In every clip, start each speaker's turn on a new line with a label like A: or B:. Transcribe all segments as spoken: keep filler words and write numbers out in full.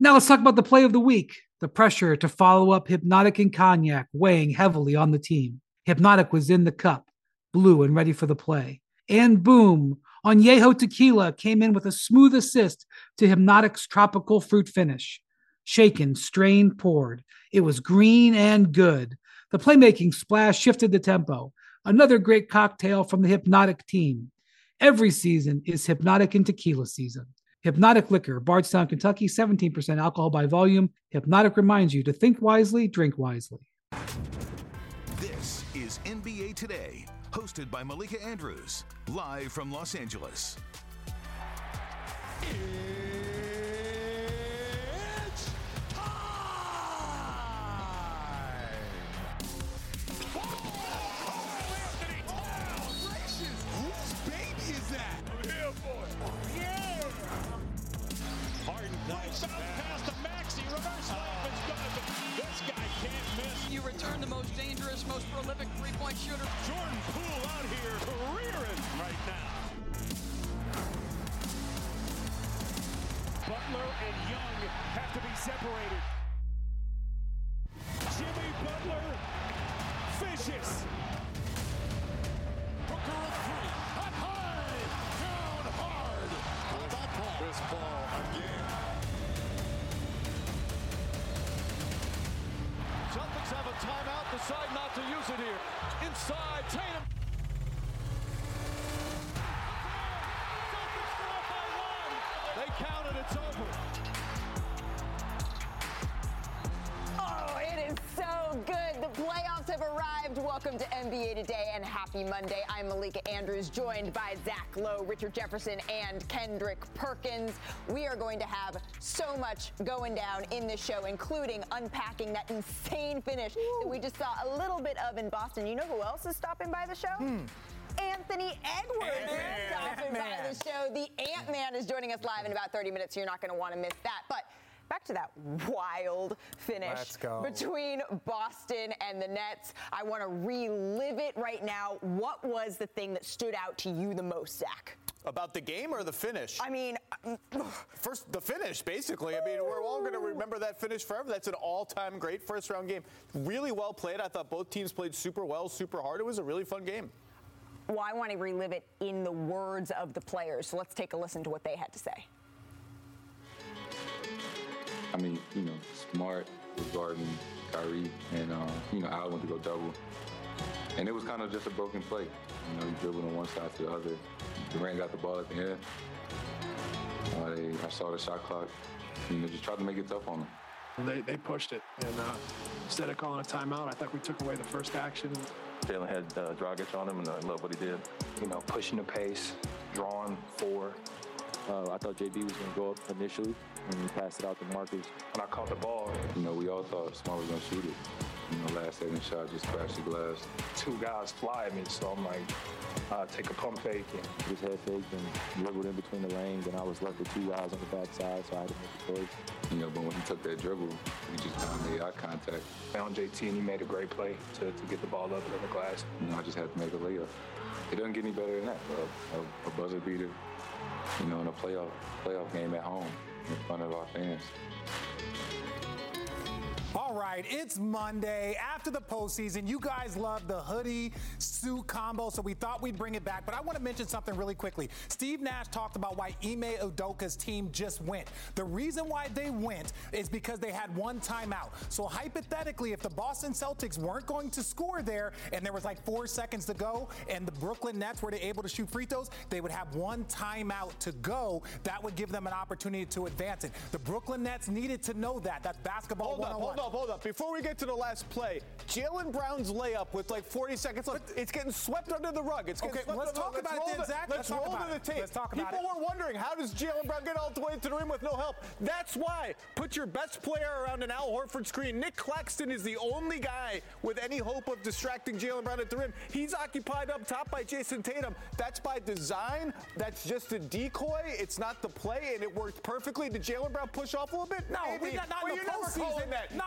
A: Now let's talk about the play of the week. The pressure to follow up Hypnotic and Cognac weighing heavily on the team. Hypnotic was in the cup, blue and ready for the play. And boom, Añejo Tequila came in with a smooth assist to Hypnotic's tropical fruit finish. Shaken, strained, poured. It was green and good. The playmaking splash shifted the tempo. Another great cocktail from the Hypnotic team. Every season is Hypnotic and Tequila season. Hypnotic Liquor, Bardstown, Kentucky, seventeen percent alcohol by volume. Hypnotic reminds you to think wisely, drink wisely.
B: This is N B A Today, hosted by Malika Andrews, live from Los Angeles.
C: It's time! Whose baby is that? I'm here for it. Yeah! Harden nice pass to Maxey. Reverse layup is good. This guy can't miss.
D: You return the most dangerous, most prolific three-point shooter.
C: Jordan Poole out here careering right now. Butler and Young have to be separated. Jimmy Butler fishes. Booker a three. Hot high. Down hard. Chris Paul again. Celtics have a timeout. Decide not to use it here. Inside. Tatum. Celtics go up by one. They count it. It's over.
E: Oh, it is so good. The playoffs have arrived. Welcome to N B A Today and happy Monday. I'm Malika Andrews, joined by Zach Lowe, Richard Jefferson, and Kendrick Perkins. We are going to have so much going down in this show, including unpacking that insane finish Ooh. that we just saw a little bit of in Boston. You know who else is stopping by the show? Hmm. Anthony Edwards is stopping by the show. The Ant-Man is joining us live in about thirty minutes, so you're not going to want to miss that. But back to that wild finish between Boston and the Nets. I want to relive it right now. What was the thing that stood out to you the most, Zach?
F: About the game or the finish?
E: I mean,
F: first the finish, basically. I mean, we're all going to remember that finish forever. That's an all-time great first-round game. Really well played. I thought both teams played super well, super hard. It was a really fun game.
E: Well, I want to relive it in the words of the players. So let's take a listen to what they had to say.
G: I mean, you know, Smart was guarding Kyrie, and, uh, you know, Al went to go double. And it was kind of just a broken play. You know, he dribbled on one side to the other. Durant got the ball at the end. Uh, they, I saw the shot clock. You know, just tried to make it tough on them.
H: They, they pushed it, and uh, instead of calling a timeout, I think we took away the first action.
I: Jalen had uh, Dragic on him, and I love what he did.
J: You know, pushing the pace, drawing four.
K: Uh, I thought J B was going to go up initially, and he passed it out to Marcus.
I: When I caught the ball,
G: you know, we all thought Smart was going to shoot it. You know, last second shot just crashed the glass.
I: Two guys fly at me, so I'm like, uh, take a pump fake. And
K: just head fake and dribbled in between the lanes, and I was left with two guys on the backside, so I had to make a choice.
G: You know, but when he took that dribble, we just kind of made eye contact.
I: Found J T, and he made a great play to, to get the ball up in the glass.
G: You know, I just had to make a layup. It doesn't get any better than that, bro. A, a buzzer beater, you know, in a playoff playoff game at home in front of our fans.
L: All right, it's Monday after the postseason. You guys love the hoodie suit combo, so we thought we'd bring it back. But I want to mention something really quickly. Steve Nash talked about why Ime Udoka's team just went. The reason why they went is because they had one timeout. So hypothetically, if the Boston Celtics weren't going to score there and there was like four seconds to go and the Brooklyn Nets were able to shoot free throws, they would have one timeout to go. That would give them an opportunity to advance it. The Brooklyn Nets needed to know that. That's basketball one oh one.
F: Hold up, hold up. Before we get to the last play, Jaylen Brown's layup with like forty seconds left, it's getting swept under the rug. It's getting
L: okay,
F: swept
L: let's
F: under
L: talk
F: the,
L: about
F: let's
L: it then,
F: the,
L: Zach.
F: Let's,
L: let's
F: roll
L: talk
F: to the tape.
L: Let's talk about
F: People
L: it.
F: were wondering, how does Jaylen Brown get all the way to the rim with no help? That's why. Put your best player around an Al Horford screen. Nick Claxton is the only guy with any hope of distracting Jaylen Brown at the rim. He's occupied up top by Jason Tatum. That's by design. That's just a decoy. It's not the play, and it worked perfectly. Did Jaylen Brown push off a little bit?
L: No,
F: Maybe.
L: we got not
F: well,
L: in the
F: you're never calling
L: postseason.
F: that.
L: Not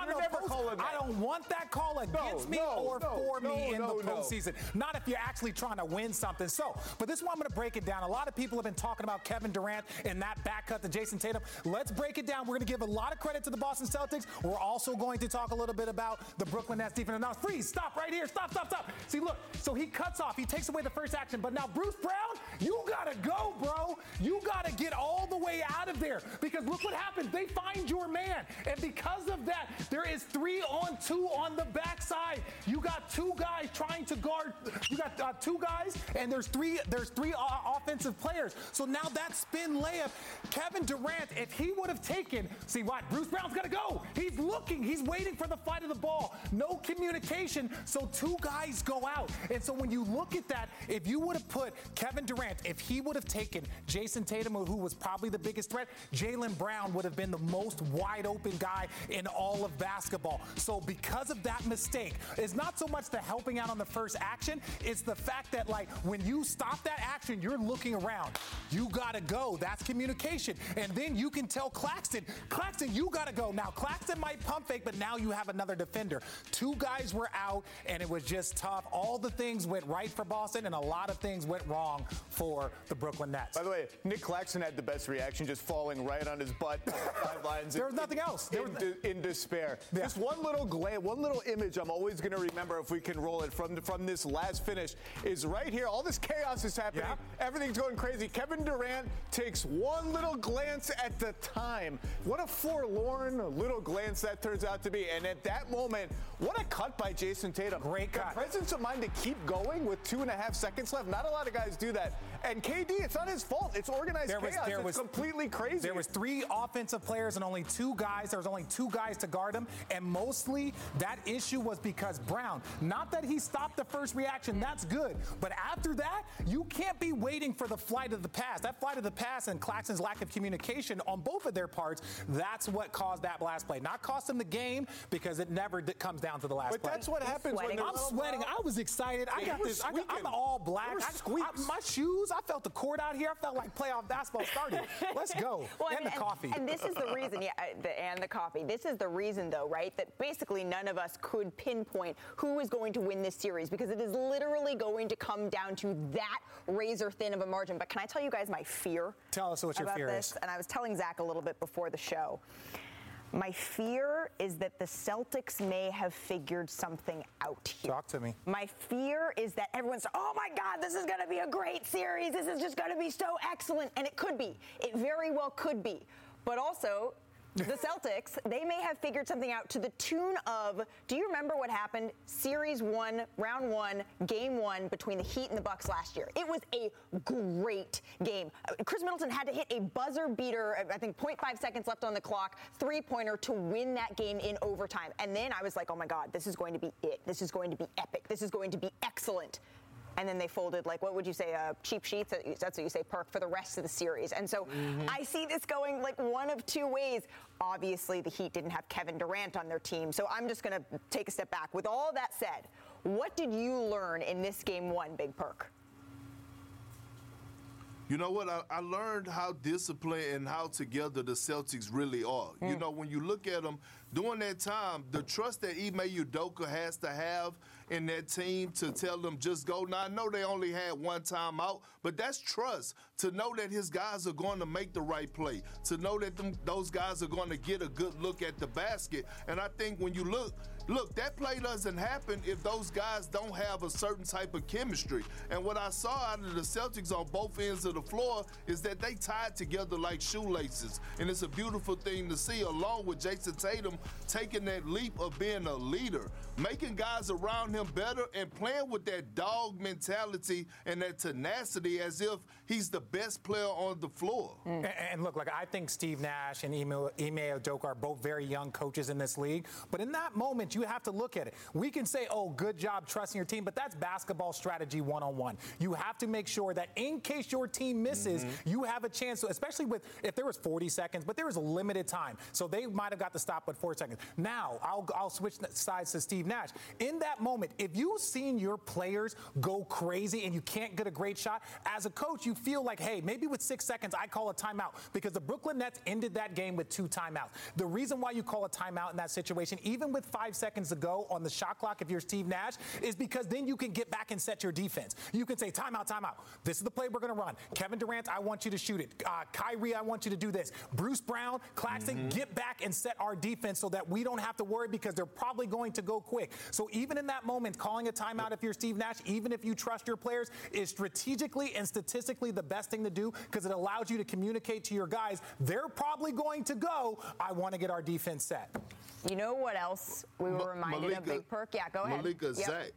L: not no
F: never
L: post.
F: calling that.
L: I don't want that call against
F: no,
L: me
F: no,
L: or
F: no,
L: for
F: no,
L: me in
F: no,
L: the
F: no.
L: postseason. Not if you're actually trying to win something. So, but this one I'm going to break it down. A lot of people have been talking about Kevin Durant and that back cut to Jason Tatum. Let's break it down. We're going to give a lot of credit to the Boston Celtics. We're also going to talk a little bit about the Brooklyn Nets defense. Now, freeze, stop right here. Stop, stop, stop. See, look. So he cuts off. He takes away the first action. But now, Bruce Brown, you got to go, bro. You got to get all the way out of there. Because look what happens. They find your man. And because of that, there is three on two on the backside. You got two guys trying to guard. You got uh, two guys, and there's three There's three uh, offensive players. So now that spin layup, Kevin Durant, if he would have taken, see what? Bruce Brown's got to go. He's looking. He's waiting for the flight of the ball. No communication. So two guys go out. And so when you look at that, if you would have put Kevin Durant, if he would have taken Jason Tatum, who was probably the biggest threat, Jaylen Brown would have been the most wide open guy in all of basketball. So because of that mistake, it's not so much the helping out on the first action, it's the fact that, like, when you stop that action, you're looking around. You gotta go. That's communication. And then you can tell Claxton, Claxton, you gotta go. Now, Claxton might pump fake, but now you have another defender. Two guys were out, and it was just tough. All the things went right for Boston, and a lot of things went wrong for the Brooklyn Nets.
F: By the way, Nick Claxton had the best reaction, just falling right on his butt on the sidelines.
L: There was in, nothing else. There
F: in,
L: was
F: de- in despair. Yeah. Just one little glance, one little image I'm always going to remember if we can roll it from, from this last finish is right here. All this chaos is happening. Yeah. Everything's going crazy. Kevin Durant takes one little glance at the time. What a forlorn little glance that turns out to be. And at that moment, what a cut by Jason Tatum.
L: Great cut.
F: The presence of mind to keep going with two and a half seconds left. Not a lot of guys do that. And K D, it's not his fault. It's organized
L: there
F: chaos.
L: Was, there
F: it's
L: was,
F: completely crazy.
L: There was three offensive players and only two guys. There was only two guys to guard him. And mostly that issue was because Brown, not that he stopped the first reaction, that's good. But after that, you can't be waiting for the flight of the pass. That flight of the pass and Claxton's lack of communication on both of their parts, that's what caused that last play. Not cost them the game because it never d- comes down to the last
F: but
L: play.
F: But that's what
L: I'm
F: happens
L: sweating.
F: when
L: I'm sweating. I was excited. I got this. I got, I'm all black. I, I, my shoes, I felt the court out here. I felt like playoff basketball started. Let's go.
E: Well,
L: and
E: I mean,
L: the coffee.
E: And, and this is the reason, yeah, the, and the coffee. This is the reason, though, right, that basically none of us could pinpoint who is going to win this series because it is literally going to come down to that razor thin of a margin. But can I tell you guys my fear?
L: Tell us what your
E: about
L: fear
E: this?
L: is.
E: And I was telling Zach a little bit before the show. My fear is that the Celtics may have figured something out here.
L: Talk to me.
E: My fear is that everyone's, oh my God, this is going to be a great series. This is just going to be so excellent. And it could be. It very well could be. But also, the Celtics, they may have figured something out to the tune of, do you remember what happened? Series one, round one, game one between the Heat and the Bucks last year. It was a great game. Chris Middleton had to hit a buzzer beater, I think zero point five seconds left on the clock, three-pointer to win that game in overtime. And then I was like, oh my God, this is going to be it. This is going to be epic. This is going to be excellent. And then they folded, like, what would you say, uh, cheap sheets? That's what you say, Perk, for the rest of the series. And so mm-hmm. I see this going, like, one of two ways. Obviously, the Heat didn't have Kevin Durant on their team, so I'm just going to take a step back. With all that said, what did you learn in this game one, Big Perk?
M: You know what? I, I learned how disciplined and how together the Celtics really are. Mm. You know, when you look at them, during that time, the trust that Ime Udoka has to have in that team to tell them just go. Now, I know they only had one timeout, but that's trust to know that his guys are going to make the right play, to know that them, those guys are going to get a good look at the basket. And I think when you look, look, that play doesn't happen if those guys don't have a certain type of chemistry. And what I saw out of the Celtics on both ends of the floor is that they tied together like shoelaces. And it's a beautiful thing to see, along with Jason Tatum taking that leap of being a leader, making guys around him better and playing with that dog mentality and that tenacity as if he's the best player on the floor.
L: Mm. And, and look, like I think Steve Nash and Ime Udoka are both very young coaches in this league. But in that moment, you have to look at it. We can say, oh, good job trusting your team, but that's basketball strategy one-on-one. You have to make sure that in case your team team misses, mm-hmm. you have a chance, to, especially with if there was forty seconds, but there was a limited time. So they might have got the stop with four seconds. Now, I'll, I'll switch sides to Steve Nash. In that moment, if you've seen your players go crazy and you can't get a great shot, as a coach, you feel like, hey, maybe with six seconds, I call a timeout because the Brooklyn Nets ended that game with two timeouts. The reason why you call a timeout in that situation, even with five seconds to go on the shot clock, if you're Steve Nash, is because then you can get back and set your defense. You can say, timeout, timeout. This is the play we're going to run. Kevin Durant, I want you to shoot it. Uh, Kyrie, I want you to do this. Bruce Brown, Claxton, mm-hmm. get back and set our defense so that we don't have to worry because they're probably going to go quick. So even in that moment, calling a timeout if you're Steve Nash, even if you trust your players, is strategically and statistically the best thing to do because it allows you to communicate to your guys, they're probably going to go, I want to get our defense set.
E: You know what else we were reminded
M: Malika,
E: of, Big Perk? Yeah, go ahead.
M: Malika,
E: yep.
M: Zach.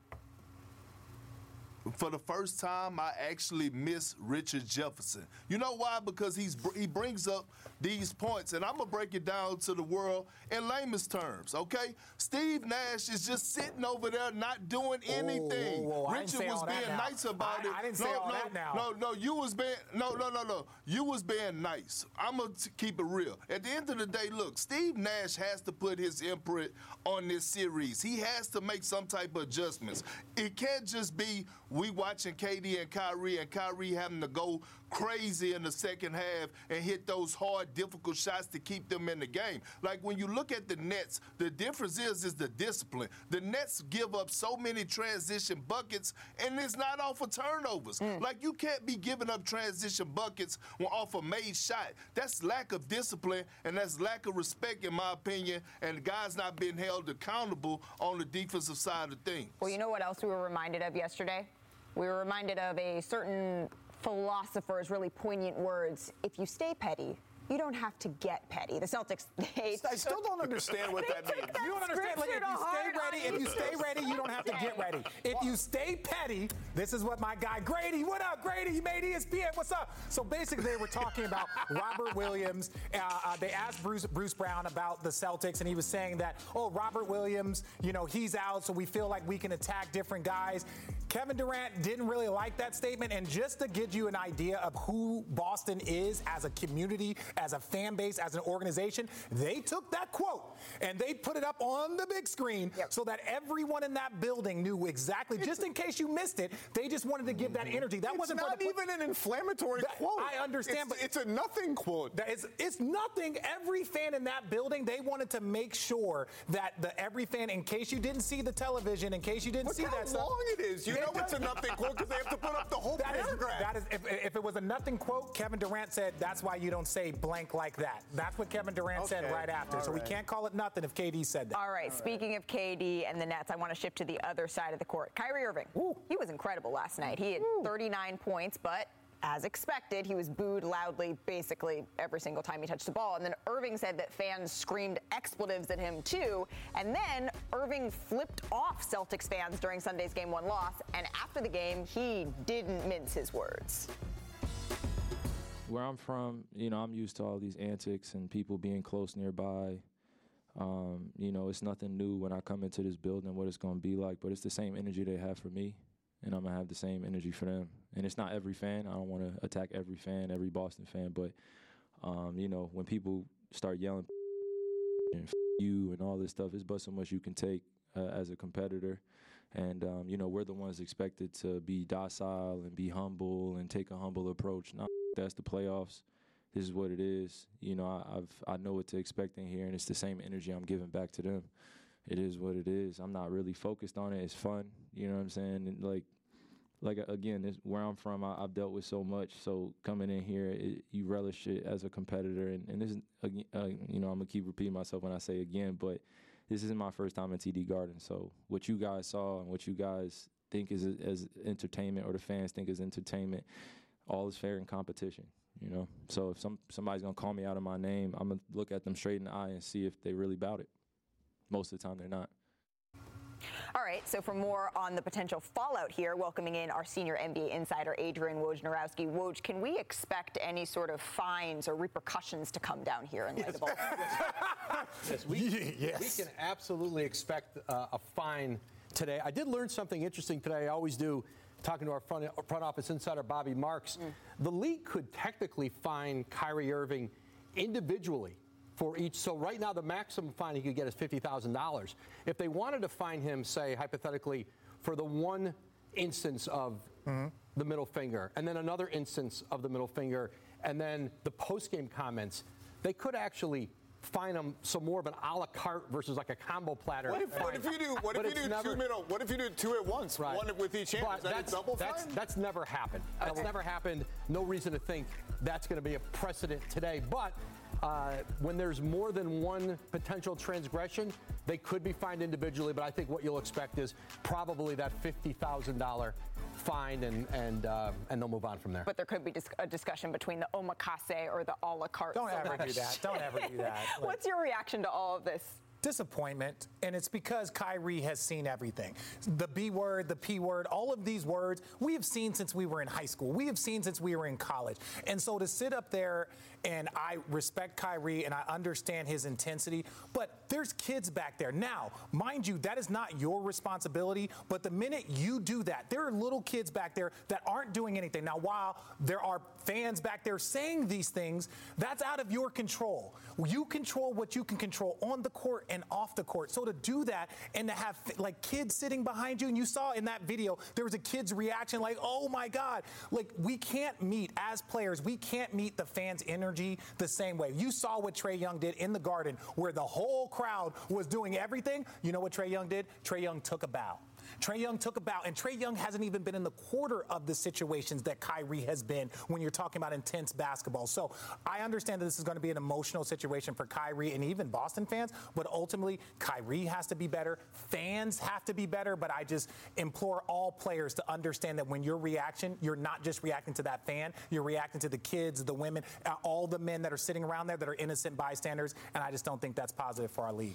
M: For the first time, I actually miss Richard Jefferson. You know why? Because he's he brings up these points, and I'm going to break it down to the world in layman's terms, okay? Steve Nash is just sitting over there not doing anything.
L: Whoa, whoa, whoa.
M: Richard was being nice about
L: I,
M: it.
L: I didn't
M: no,
L: say all
M: no,
L: that now.
M: No, no, you was being, no, no, no, no. You was being nice. I'm going to keep it real. At the end of the day, look, Steve Nash has to put his imprint on this series. He has to make some type of adjustments. It can't just be we watching K D and Kyrie and Kyrie having to go crazy in the second half and hit those hard, difficult shots to keep them in the game. Like when you look at the Nets, the difference is is the discipline. The Nets give up so many transition buckets, and it's not off of turnovers. Mm. Like you can't be giving up transition buckets off a made shot. That's lack of discipline, and that's lack of respect, in my opinion, and the guys not being held accountable on the defensive side of things.
E: Well, you know what else we were reminded of yesterday? We were reminded of a certain philosopher's really poignant words. If you stay petty, you don't have to get petty. The Celtics, they
F: I still don't understand what that means.
L: You don't understand. Like, if you stay ready, if you stay ready, you don't have to get ready. If you stay petty, this is what my guy Grady. What up, Grady? He made E S P N. What's up? So basically, they were talking about Robert Williams. Uh, uh, they asked Bruce Bruce Brown about the Celtics, and he was saying that, oh, Robert Williams, you know, he's out, so we feel like we can attack different guys. Kevin Durant didn't really like that statement, and just to give you an idea of who Boston is as a community, as a fan base, as an organization, they took that quote and they put it up on the big screen yep. so that everyone in that building knew exactly, just in case you missed it, they just wanted to give that energy. That
F: it's
L: wasn't
F: not
L: for
F: even an inflammatory
L: that,
F: quote.
L: I understand,
F: it's,
L: but
F: it's a nothing quote.
L: That is, it's nothing. Every fan in that building, they wanted to make sure that the every fan, in case you didn't see the television, in case you didn't
F: Look
L: see
F: how
L: that stuff.
F: long it is. You know it's a nothing quote because they have to put up the whole
L: that
F: paragraph.
L: Is, that is, if, if it was a nothing quote, Kevin Durant said, that's why you don't say blank like that. That's what Kevin Durant okay. said right after. All so right. we can't call it nothing if K D said that.
E: All right. All speaking right. of K D and the Nets, I want to shift to the other side of the court. Kyrie Irving. Ooh. He was incredible last night. He had Ooh. thirty-nine points, but as expected, he was booed loudly basically every single time he touched the ball. And then Irving said that fans screamed expletives at him too. And then Irving flipped off Celtics fans during Sunday's game one loss. And after the game, he didn't mince his words.
K: Where I'm from, you know, I'm used to all these antics and people being close nearby. Um, you know, it's nothing new when I come into this building, what it's going to be like. But it's the same energy they have for me, and I'm going to have the same energy for them. And it's not every fan. I don't want to attack every fan, every Boston fan. But, um, you know, when people start yelling and F you and all this stuff, it's but so much you can take uh, as a competitor. And, um, you know, we're the ones expected to be docile and be humble and take a humble approach. Not that's the playoffs. This is what it is. You know, I, I've I know what to expect in here, and it's the same energy I'm giving back to them. It is what it is. I'm not really focused on it. It's fun. You know what I'm saying? And like, like again, this, where I'm from, I, I've dealt with so much. So coming in here, it, you relish it as a competitor. And, and this is, uh, you know, I'm gonna keep repeating myself when I say again, but this isn't my first time in T D Garden. So what you guys saw and what you guys think is as entertainment, or the fans think is entertainment, all is fair in competition. You know, so if some somebody's gonna call me out of my name, I'm gonna look at them straight in the eye and see if they really about it. Most of the time, they're not.
E: All right, so for more on the potential fallout here, welcoming in our senior N B A insider, Adrian Wojnarowski. Woj, can we expect any sort of fines or repercussions to come down here in light of all
N: yes, we, yes. we can absolutely expect uh, a fine today. I did learn something interesting today. I always do. talking to our front, front office insider, Bobby Marks, mm. the league could technically fine Kyrie Irving individually for each. So right now, the maximum fine he could get is fifty thousand dollars. If they wanted to fine him, say, hypothetically, for the one instance of mm-hmm. the middle finger, and then another instance of the middle finger, and then the post-game comments, they could actually fine them some more of an a la carte versus like a combo platter.
F: What if, what if you do? What if you do never, two middle? What if you do two at once? Right. One with each hand. Is that
N: that's,
F: a double
N: that's,
F: fine?
N: That's never happened. Okay. That's never happened. No reason to think that's going to be a precedent today. But uh, when there's more than one potential transgression, they could be fined individually. But I think what you'll expect is probably that fifty thousand dollars fine, and and uh, and they'll move on from there.
E: But there could be dis- a discussion between the omakase or the a la carte.
L: Don't ever do that. Don't ever do that.
E: Like, what's your reaction to all of this?
L: Disappointment, and it's because Kyrie has seen everything. The B word, the P word, all of these words we have seen since we were in high school. We have seen since we were in college. And so to sit up there, and I respect Kyrie and I understand his intensity, but there's kids back there. Now, mind you, that is not your responsibility, but the minute you do that, there are little kids back there that aren't doing anything. Now, while there are fans back there saying these things, that's out of your control. You control what you can control on the court and off the court. So to do that and to have like kids sitting behind you, and you saw in that video, there was a kid's reaction like, oh my God, like we can't meet as players, we can't meet the fans' energy the same way. You saw what Trae Young did in the Garden where the whole crowd was doing everything. You know what Trae Young did? Trae Young took a bow. Trae Young took a bow, and Trae Young hasn't even been in the quarter of the situations that Kyrie has been when you're talking about intense basketball. So I understand that this is going to be an emotional situation for Kyrie and even Boston fans, but ultimately Kyrie has to be better. Fans have to be better, but I just implore all players to understand that when your reaction, you're not just reacting to that fan, you're reacting to the kids, the women, all the men that are sitting around there that are innocent bystanders, and I just don't think that's positive for our league.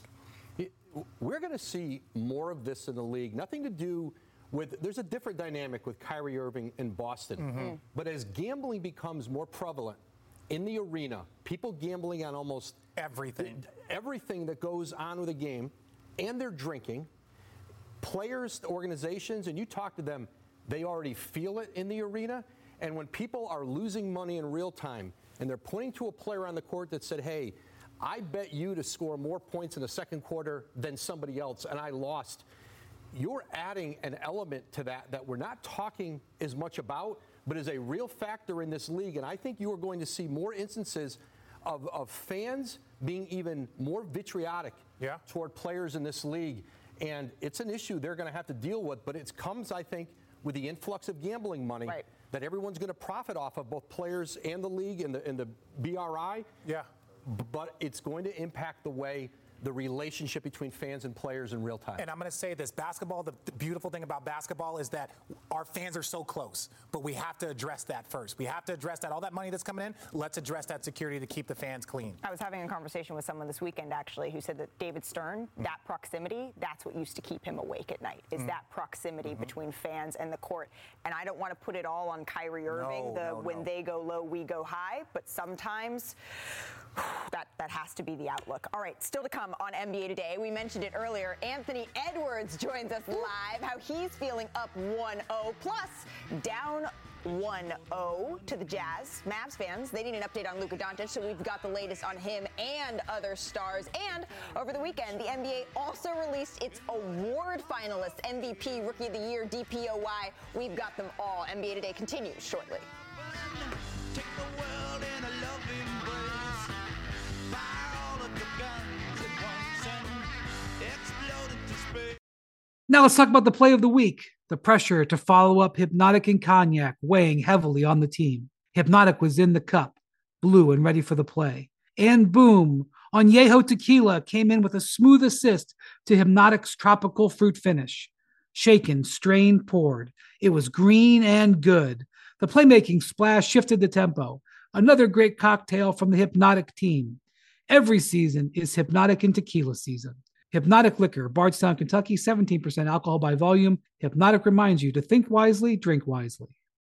N: We're going to see more of this in the league. Nothing to do with, there's a different dynamic with Kyrie Irving in Boston. Mm-hmm. But as gambling becomes more prevalent in the arena, people gambling on almost
L: everything,
N: everything that goes on with a game, and they're drinking, players, organizations, and you talk to them, they already feel it in the arena. And when people are losing money in real time, and they're pointing to a player on the court that said, hey, I bet you to score more points in the second quarter than somebody else, and I lost. You're adding an element to that that we're not talking as much about, but is a real factor in this league. And I think you are going to see more instances of, of fans being even more vitriolic
L: yeah.
N: toward players in this league. And it's an issue they're going to have to deal with, but it comes, I think, with the influx of gambling money
E: right.
N: that everyone's going to profit off of, both players and the league and the, and the B R I.
L: Yeah.
N: But it's going to impact the way the relationship between fans and players in real time.
L: And I'm going to say this, basketball, the, the beautiful thing about basketball is that our fans are so close, but we have to address that first. We have to address that. All that money that's coming in, let's address that security to keep the fans clean.
E: I was having a conversation with someone this weekend, actually, who said that David Stern, mm. that proximity, that's what used to keep him awake at night, is mm. that proximity mm-hmm. between fans and the court. And I don't want to put it all on Kyrie Irving,
L: no,
E: the
L: no,
E: when
L: no.
E: they go low, we go high, but sometimes that, that has to be the outlook. All right, still to come on N B A Today. We mentioned it earlier. Anthony Edwards joins us live. How he's feeling up one oh, plus down one oh to the Jazz. Mavs fans, they need an update on Luka Doncic, so we've got the latest on him and other stars. And over the weekend, the N B A also released its award finalists, M V P, Rookie of the Year, D P O Y. We've got them all. N B A Today continues shortly.
C: Take the world in a loving embrace. Fire all of your guns at once and explode into space.
A: Now let's talk about the play of the week. The pressure to follow up Hypnotic and Cognac weighing heavily on the team. Hypnotic was in the cup, blue and ready for the play. And boom, Añejo Tequila came in with a smooth assist to Hypnotic's tropical fruit finish. Shaken, strained, poured. It was green and good. The playmaking splash shifted the tempo. Another great cocktail from the Hypnotic team. Every season is Hypnotic and Tequila season. Hypnotic Liquor, Bardstown, Kentucky, seventeen percent alcohol by volume. Hypnotic reminds you to think wisely, drink wisely.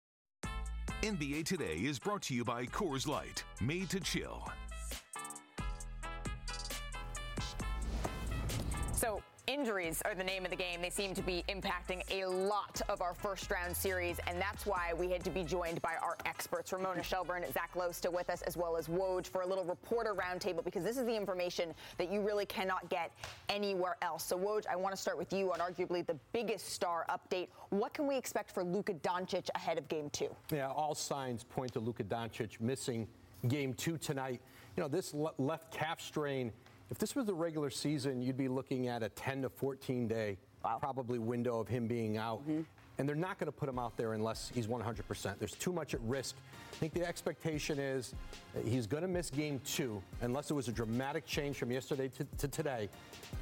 B: N B A Today is brought to you by Coors Light, made to chill.
E: So Injuries are the name of the game. They seem to be impacting a lot of our first round series, and that's why we had to be joined by our experts, Ramona Shelburne, Zach Lowe still with us, as well as Woj, for a little reporter roundtable, because this is the information that you really cannot get anywhere else. So Woj, I want to start with you on arguably the biggest star update. What can we expect for Luka Doncic ahead of game two?
N: Yeah, all signs point to Luka Doncic missing game two tonight. You know, this le- left calf strain, if this was the regular season, you'd be looking at a ten to fourteen day wow. probably window of him being out. Mm-hmm. And they're not going to put him out there unless he's one hundred percent. There's too much at risk. I think the expectation is that he's going to miss game two unless it was a dramatic change from yesterday to, to today.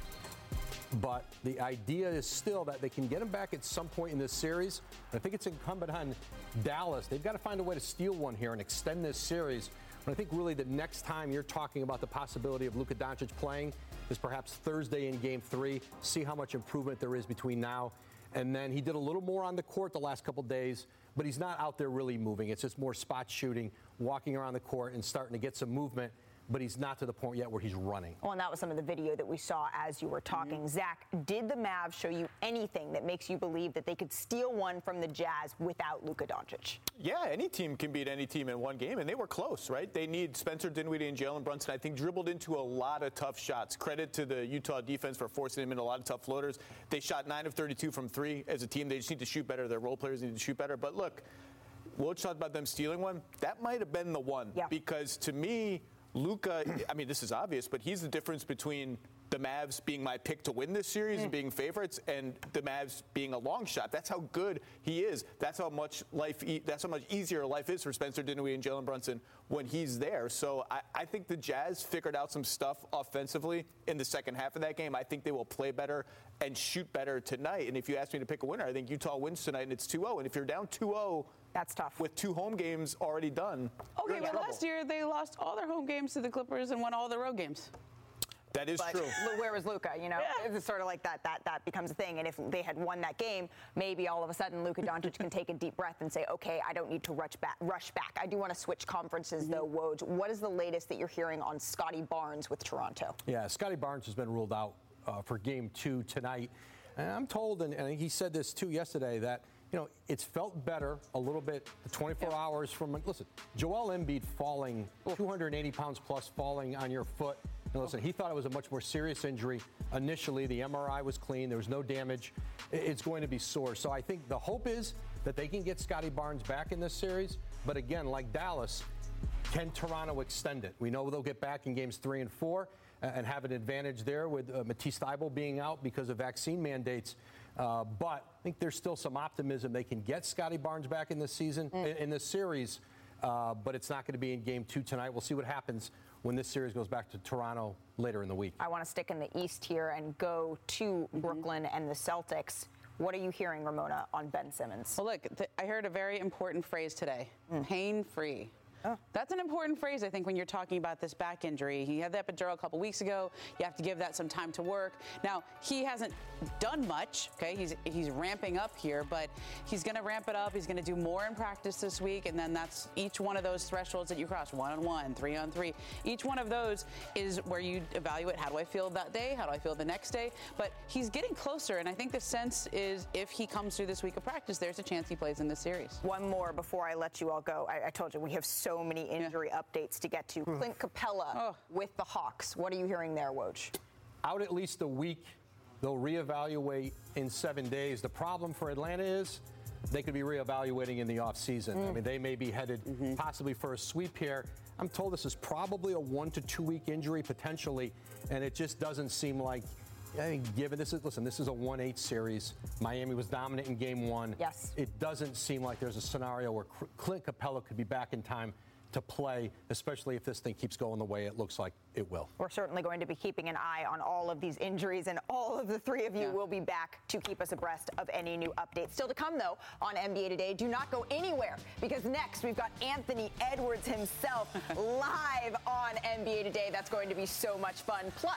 N: But the idea is still that they can get him back at some point in this series. And I think it's incumbent on Dallas. They've got to find a way to steal one here and extend this series. But I think really the next time you're talking about the possibility of Luka Doncic playing is perhaps Thursday in game three. See how much improvement there is between now and then. He did a little more on the court the last couple days, but he's not out there really moving. It's just more spot shooting, walking around the court and starting to get some movement. But he's not to the point yet where he's running.
E: Well, and that was some of the video that we saw as you were talking. Mm-hmm. Zach, did the Mavs show you anything that makes you believe that they could steal one from the Jazz without Luka Doncic?
F: Yeah, any team can beat any team in one game, and they were close, right? They need Spencer Dinwiddie and Jalen Brunson, I think, dribbled into a lot of tough shots. Credit to the Utah defense for forcing them into a lot of tough floaters. They shot nine of thirty-two from three as a team. They just need to shoot better. Their role players need to shoot better. But look, Woj talked about them stealing one. That might have been the one. Yeah. Because to me, Luka, I mean, this is obvious, but he's the difference between the Mavs being my pick to win this series mm. and being favorites, and the Mavs being a long shot. That's how good he is. That's how much life. E- that's how much easier life is for Spencer Dinwiddie and Jalen Brunson when he's there. So I, I think the Jazz figured out some stuff offensively in the second half of that game. I think they will play better and shoot better tonight. And if you ask me to pick a winner, I think Utah wins tonight, and it's two oh. And if you're down two oh,
E: that's tough.
F: With two home games already done.
O: Okay, but trouble. Last year they lost all their home games to the Clippers and won all their road games.
F: That is
E: but
F: true.
E: Where was Luka? You know, yeah. It's sort of like that. That that becomes a thing. And if they had won that game, maybe all of a sudden Luka Doncic can take a deep breath and say, "Okay, I don't need to rush back." Rush back. I do want to switch conferences, mm-hmm. though. Woj, what is the latest that you're hearing on Scotty Barnes with Toronto?
N: Yeah, Scotty Barnes has been ruled out uh, for Game Two tonight, and I'm told, and, and he said this too yesterday, that. You know, it's felt better a little bit twenty-four yeah. hours from, listen, Joel Embiid falling, two hundred eighty pounds plus falling on your foot. And listen, he thought it was a much more serious injury. Initially, the M R I was clean. There was no damage. It's going to be sore. So I think the hope is that they can get Scotty Barnes back in this series. But again, like Dallas, can Toronto extend it? We know they'll get back in games three and four and have an advantage there with uh, Matisse Thybulle being out because of vaccine mandates. Uh, but I think there's still some optimism they can get Scotty Barnes back in this season, mm. in, in this series, uh, but it's not going to be in game two tonight. We'll see what happens when this series goes back to Toronto later in the week.
E: I want to stick in the East here and go to mm-hmm. Brooklyn and the Celtics. What are you hearing, Ramona, on Ben Simmons?
O: Well, look, th- I heard a very important phrase today, mm. pain-free. Oh. That's an important phrase, I think, when you're talking about this back injury. He had the epidural a couple weeks ago. You have to give that some time to work. Now, he hasn't done much, okay? He's he's ramping up here, but he's going to ramp it up. He's going to do more in practice this week, and then that's each one of those thresholds that you cross, one-on-one, three-on-three. Each one of those is where you evaluate, how do I feel that day? How do I feel the next day? But he's getting closer, and I think the sense is if he comes through this week of practice, there's a chance he plays in this series.
E: One more before I let you all go. I, I told you we have so So many injury yeah. updates to get to. Mm. Clint Capella oh. with the Hawks. What are you hearing there, Woj?
N: Out at least a week. They'll reevaluate in seven days. The problem for Atlanta is they could be reevaluating in the offseason. Mm. I mean, they may be headed mm-hmm. possibly for a sweep here. I'm told this is probably a one to two week injury potentially, and it just doesn't seem like. I think given this is listen, this is a one eight series. Miami was dominant in game one.
E: Yes.
N: It doesn't seem like there's a scenario where Clint Capella could be back in time to play, especially if this thing keeps going the way it looks like it will.
E: We're certainly going to be keeping an eye on all of these injuries, and all of the three of you yeah. will be back to keep us abreast of any new updates. Still to come, though, on N B A Today. Do not go anywhere, because next we've got Anthony Edwards himself live on N B A Today. That's going to be so much fun. Plus,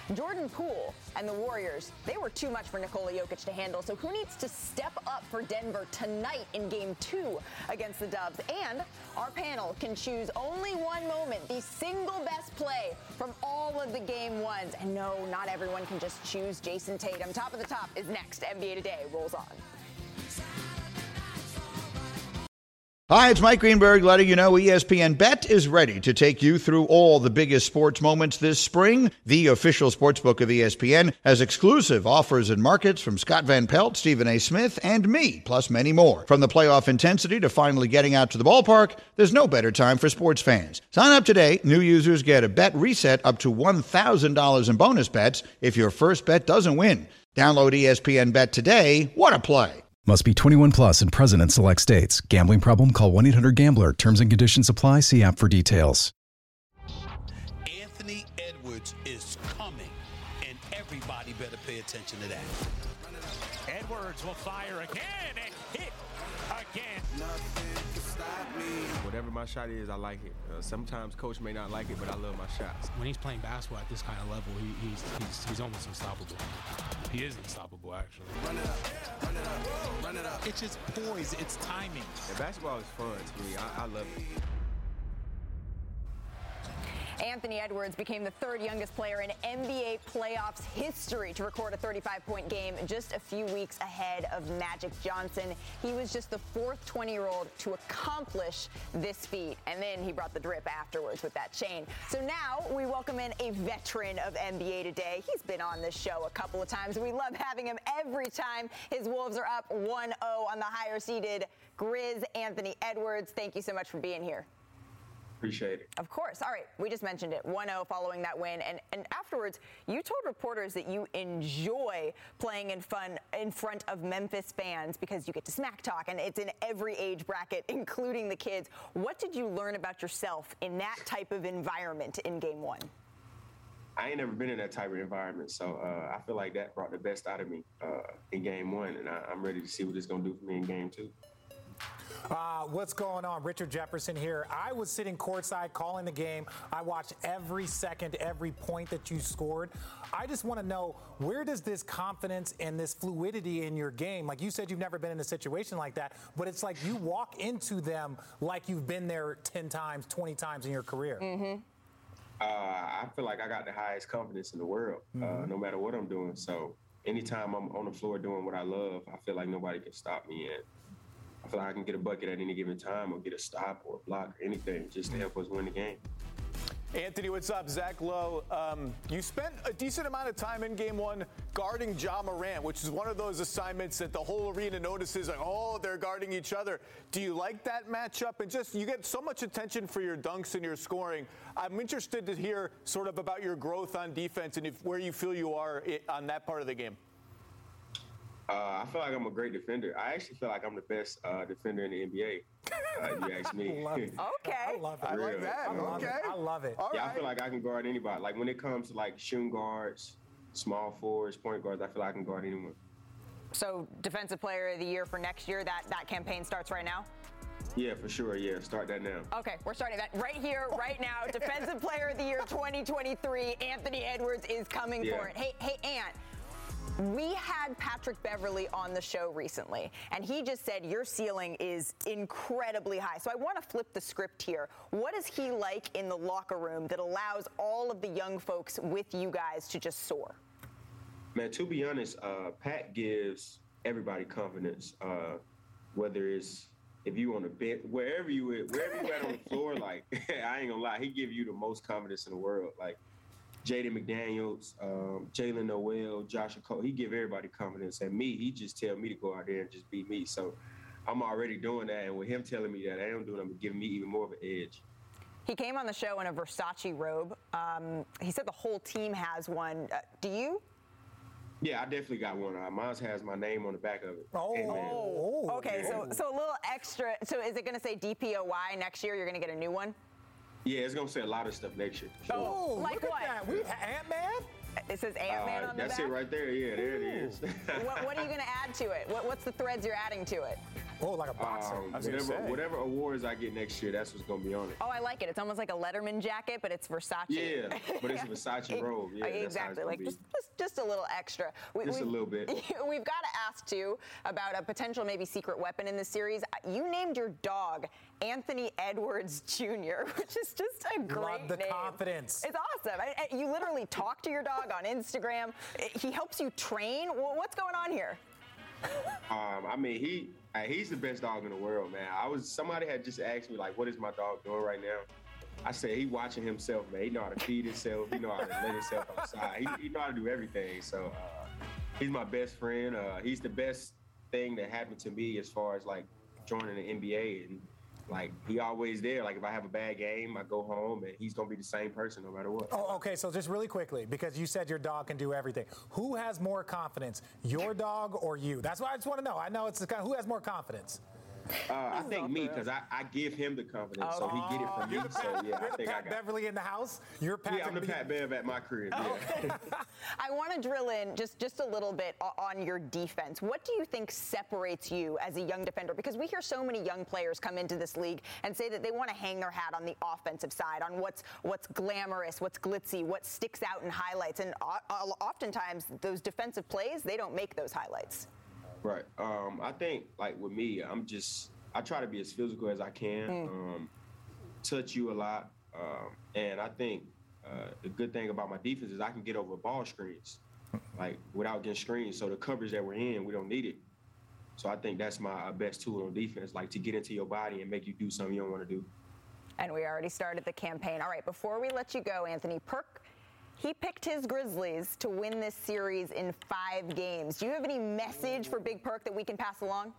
E: Jordan Poole and the Warriors, they were too much for Nikola Jokic to handle. So who needs to step up for Denver tonight in game two against the Dubs? And our panel can choose only one moment, the single best play from all of the game ones. And no, not everyone can just choose Jason Tatum. Top of the Top is next. N B A Today rolls on.
P: Hi, it's Mike Greenberg letting you know E S P N Bet is ready to take you through all the biggest sports moments this spring. The official sportsbook of E S P N has exclusive offers and markets from Scott Van Pelt, Stephen A. Smith, and me, plus many more. From the playoff intensity to finally getting out to the ballpark, there's no better time for sports fans. Sign up today. New users get a bet reset up to one thousand dollars in bonus bets if your first bet doesn't win. Download E S P N Bet today. What a play.
Q: Must be twenty-one plus and present in select states. Gambling problem? Call one eight hundred gambler. Terms and conditions apply. See app for details.
C: Anthony Edwards is coming, and everybody better pay attention to that.
R: Edwards will fire again and hit again.
S: Nothing can stop me. Whatever my shot is, I like it. Uh, sometimes coach may not like it, but I love my shots.
T: When he's playing basketball at this kind of level, he, he's, he's he's almost unstoppable. He is unstoppable, actually.
S: Run it up, run it up, run it up.
T: It's just poise, it's timing.
S: And basketball is fun to me. I, I love it.
E: Anthony Edwards became the third youngest player in N B A playoffs history to record a thirty-five point game, just a few weeks ahead of Magic Johnson. He was just the fourth twenty-year-old to accomplish this feat, and then he brought the drip afterwards with that chain. So now we welcome in a veteran of N B A Today. He's been on this show a couple of times. We love having him every time his Wolves are up one oh on the higher-seeded Grizz. Anthony Edwards, thank you so much for being here.
S: Appreciate it.
E: Of course. All right. We just mentioned it. one oh following that win. And and afterwards, you told reporters that you enjoy playing in fun in front of Memphis fans because you get to smack talk, and it's in every age bracket, including the kids. What did you learn about yourself in that type of environment in game one?
S: I ain't never been in that type of environment, so uh, I feel like that brought the best out of me uh, in game one, and I, I'm ready to see what it's going to do for me in game two.
L: Uh, what's going on? Richard Jefferson here. I was sitting courtside calling the game. I watched every second, every point that you scored. I just want to know, where does this confidence and this fluidity in your game, like you said, you've never been in a situation like that, but it's like you walk into them like you've been there ten times, twenty times in your career.
E: Mm-hmm.
S: Uh, I feel like I got the highest confidence in the world, mm-hmm. uh, no matter what I'm doing. So anytime I'm on the floor doing what I love, I feel like nobody can stop me. And I feel like I can get a bucket at any given time or get a stop or a block or anything just to help us win the game.
F: Anthony, what's up? Zach Lowe. Um, you spent a decent amount of time in game one guarding Ja Morant, which is one of those assignments that the whole arena notices, like, oh, they're guarding each other. Do you like that matchup? And just, you get so much attention for your dunks and your scoring. I'm interested to hear sort of about your growth on defense and if, where you feel you are on that part of the game.
S: Uh, I feel like I'm a great defender. I actually feel like I'm the best uh, defender in the N B A, uh, if you ask me.
L: I love it.
E: Okay.
L: I love it.
F: I like that.
L: I love
F: okay.
L: it. I love it.
F: All
S: yeah,
F: right.
S: I feel like I can guard anybody. Like when it comes to like shooting guards, small forwards, point guards, I feel like I can guard anyone.
E: So Defensive Player of the Year for next year, that, that campaign starts right now?
S: Yeah, for sure. Yeah, start that now.
E: Okay, we're starting that right here, right now. Defensive Player of the Year twenty twenty-three, Anthony Edwards is coming
S: yeah.
E: for it. Hey, hey, Ant. We had Patrick Beverley on the show recently, and he just said your ceiling is incredibly high. So I want to flip the script here. What is he like in the locker room that allows all of the young folks with you guys to just soar?
S: Man, to be honest, uh, Pat gives everybody confidence, uh, whether it's if you on the bench, wherever you wherever you at on the floor, like, I ain't gonna lie, he give you the most confidence in the world. Like, Jaden McDaniels, um, Jalen Noel, Josh Cole, he give everybody confidence. And me, he just tell me to go out there and just be me. So I'm already doing that. And with him telling me that I am doing it, I'm giving me even more of an edge.
E: He came on the show in a Versace robe. Um, he said the whole team has one. Uh, do you?
S: Yeah, I definitely got one. Uh, mine has my name on the back of it.
L: Oh,
E: oh. Okay, so so a little extra. So is it going to say D P O Y next year? You're going to get a new one?
S: Yeah, it's gonna say a lot of stuff next year. Sure.
L: Oh,
E: like
L: look
E: what?
L: At that. We Ant-Man?
E: It says Ant-Man
S: uh,
E: on the
S: that's
E: back?
S: That's it right there. Yeah, there it is.
E: what, what are you gonna add to it? What, what's the threads you're adding to it?
L: Oh, like a boxer.
S: Um,
L: I was gonna
S: whatever,
L: say.
S: whatever awards I get next year, that's what's gonna be on it.
E: Oh, I like it. It's almost like a Letterman jacket, but it's Versace.
S: Yeah, but it's a Versace robe. Yeah, that's how it's
E: exactly.
S: gonna
E: Like
S: be.
E: just, just, just a little extra. We,
S: Just a
E: we've-
S: little bit.
E: We've got to ask too about a potential maybe secret weapon in this series. You named your dog Anthony Edwards Junior, which is just a great
L: Love the
E: name.
L: confidence.
E: It's awesome. I, I, you literally talk to your dog on Instagram. He helps you train. Well, what's going on here?
S: Um, I mean, he uh, he's the best dog in the world, man. I was somebody had just asked me like, what is my dog doing right now? I said he watching himself, man. He know how to feed himself. He know how to let himself outside. He, he know how to do everything. So uh, he's my best friend. Uh, he's the best thing that happened to me as far as like joining the N B A, and like he always there. Like if I have a bad game, I go home and he's gonna be the same person no matter what.
L: Oh, okay, so just really quickly, because you said your dog can do everything. Who has more confidence, your dog or you? That's what I just want to know. I know it's the kind of, who has more confidence?
S: Uh, I think me, because I, I give him the confidence, so he get it from me.
L: You're the
S: So
L: Pat,
S: yeah, I
L: you're the
S: think I
L: Pat
S: got.
L: Beverly in the house. You're Pat.
S: Yeah, I'm the Pat Bev at my crib. Yeah.
E: I want to drill in just, just a little bit o- on your defense. What do you think separates you as a young defender? Because we hear so many young players come into this league and say that they want to hang their hat on the offensive side, on what's what's glamorous, what's glitzy, what sticks out in highlights. And o- oftentimes, those defensive plays, they don't make those highlights.
S: Right. Um, I think like with me, I'm just I try to be as physical as I can,
E: Mm.
S: um, touch you a lot, um, and I think uh, the good thing about my defense is I can get over ball screens, like without getting screens. So the coverage that we're in, we don't need it. So I think that's my best tool on defense, like to get into your body and make you do something you don't want to do.
E: And we already started the campaign. All right, before we let you go, Anthony, Perk, he picked his Grizzlies to win this series in five games. Do you have any message for Big Perk that we can pass along?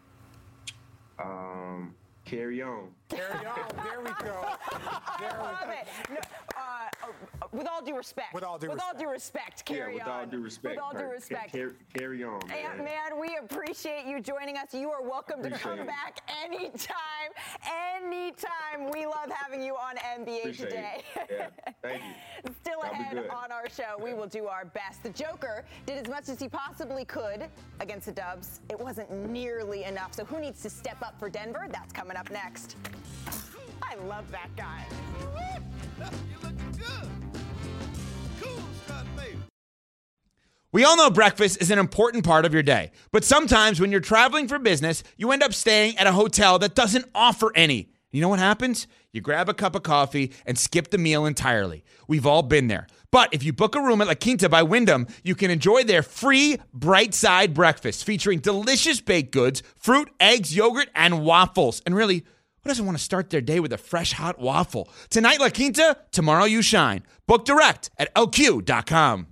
S: Um, carry on.
L: Carry on. There we go. There
E: I love it. No, uh, with all due respect.
L: With all due
E: with
L: respect.
E: all due respect, carry
S: yeah, with
E: on.
S: all due respect.
E: With all due
S: Kurt.
E: respect.
S: Carry, carry on, man.
E: And man, we appreciate you joining us. You are welcome to
S: Appreciate
E: come
S: it.
E: back anytime. Anytime. We love having you on N B A
S: Appreciate
E: Today.
S: it. Yeah, thank you.
E: Still
S: That'll be
E: ahead
S: good.
E: on our show, we will do our best. The Joker did as much as he possibly could against the Dubs. It wasn't nearly enough. So who needs to step up for Denver? That's coming up next. I love that guy.
B: You looking good. Cool, Scott Baby.
U: We all know breakfast is an important part of your day, but sometimes when you're traveling for business, you end up staying at a hotel that doesn't offer any. You know what happens? You grab a cup of coffee and skip the meal entirely. We've all been there. But if you book a room at La Quinta by Wyndham, you can enjoy their free Bright Side breakfast featuring delicious baked goods, fruit, eggs, yogurt, and waffles. And really, who doesn't want to start their day with a fresh, hot waffle? Tonight, La Quinta, tomorrow you shine. Book direct at L Q dot com.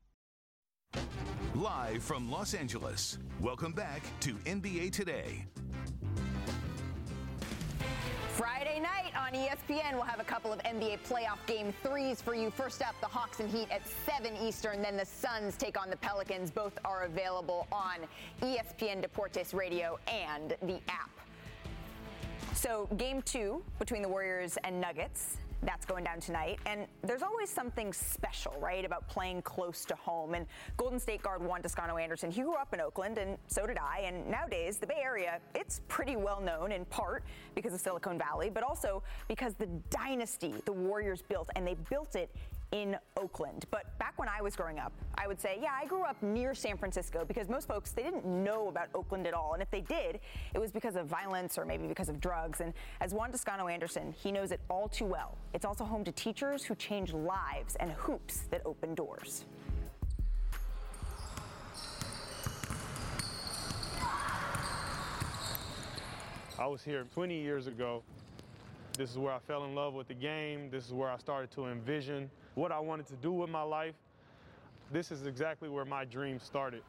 B: Live from Los Angeles, welcome back to N B A Today.
E: Friday night on E S P N, we'll have a couple of N B A playoff game threes for you. First up, the Hawks and Heat at seven Eastern. Then the Suns take on the Pelicans. Both are available on E S P N Deportes Radio and the app. So game two between the Warriors and Nuggets. That's going down tonight. And there's always something special, right, about playing close to home. And Golden State guard Juan Toscano-Anderson, he grew up in Oakland, and so did I. And nowadays, the Bay Area, it's pretty well known in part because of Silicon Valley, but also because the dynasty the Warriors built, and they built it in Oakland. But back when I was growing up, I would say, yeah, I grew up near San Francisco, because most folks, they didn't know about Oakland at all. And if they did, it was because of violence or maybe because of drugs. And as Juan Toscano-Anderson, he knows it all too well. It's also home to teachers who change lives and hoops that open doors.
T: I was here twenty years ago. This is where I fell in love with the game. This is where I started to envision what I wanted to do with my life. This is exactly where my dream started.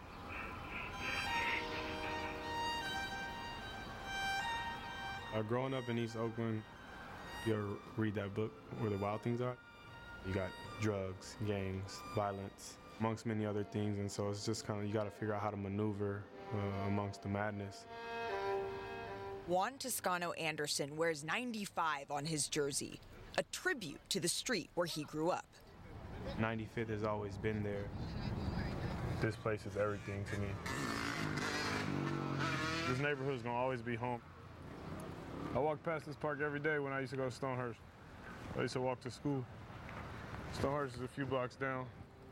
T: Uh, growing up in East Oakland, you ever read that book, Where the Wild Things Are? You got drugs, gangs, violence, amongst many other things, and so it's just kind of, you got to figure out how to maneuver uh, amongst the madness.
V: Juan Toscano-Anderson wears ninety-five on his jersey, a tribute to the street where he grew up.
T: ninety-fifth has always been there. This place is everything to me. This neighborhood is going to always be home. I walk past this park every day when I used to go to Stonehurst. I used to walk to school. Stonehurst is a few blocks down.